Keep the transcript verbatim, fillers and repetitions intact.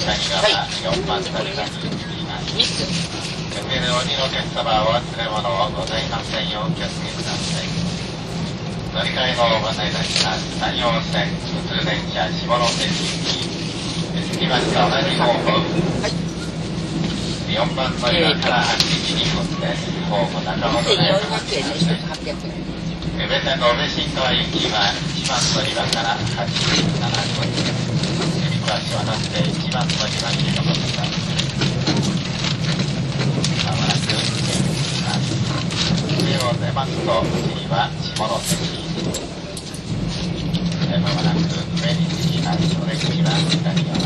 よんばん乗り場に移ります。抜ける鬼のお客様はお忘れ物をございませんようお気をつけください。乗り換えのご案内いたします。山陽線普通電車下関行き、着きました同じ方向。よんばん乗り場からはちじにふんです。ホーム中本でございます。宇部線の宇部新川行きはいちばん乗り場からはちじななふんです。詳しくはなっていちばん乗り場に残ってください。まもなく出ます。上を出ますと次は下関。まもなく上に着きます。お出口は左側。